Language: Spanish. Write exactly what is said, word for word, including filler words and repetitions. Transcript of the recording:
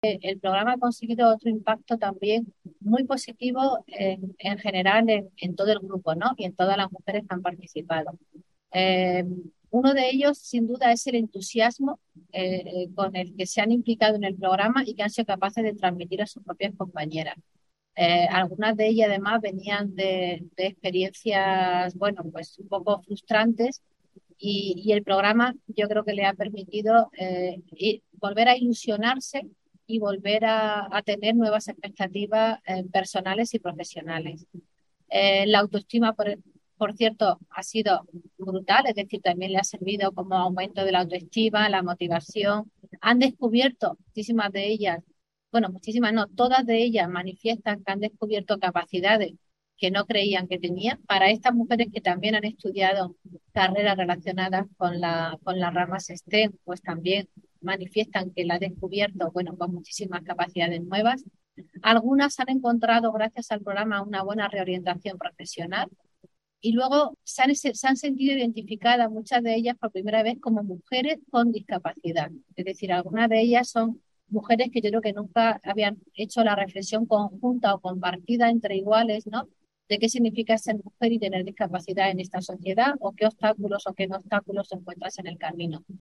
El programa ha conseguido otro impacto también muy positivo en, en general en, en todo el grupo, ¿no? Y en todas las mujeres que han participado. Eh, Uno de ellos, sin duda, es el entusiasmo eh, con el que se han implicado en el programa y que han sido capaces de transmitir a sus propias compañeras. Eh, algunas de ellas, además, venían de, de experiencias, bueno, pues un poco frustrantes y, y el programa yo creo que le ha permitido eh, y volver a ilusionarse y volver a, a tener nuevas expectativas eh, personales y profesionales. Eh, la autoestima, por, por cierto, ha sido brutal, es decir, también le ha servido como aumento de la autoestima, la motivación. Han descubierto, muchísimas de ellas, bueno, muchísimas no, todas de ellas manifiestan que han descubierto capacidades que no creían que tenían. Para estas mujeres que también han estudiado carreras relacionadas con la, con las ramas STEM, pues también manifiestan que la han descubierto, bueno, con muchísimas capacidades nuevas. Algunas han encontrado, gracias al programa, una buena reorientación profesional y luego se han, se han sentido identificadas muchas de ellas por primera vez como mujeres con discapacidad. Es decir, algunas de ellas son mujeres que yo creo que nunca habían hecho la reflexión conjunta o compartida entre iguales, ¿no? De qué significa ser mujer y tener discapacidad en esta sociedad o qué obstáculos o qué no obstáculos encuentras en el camino.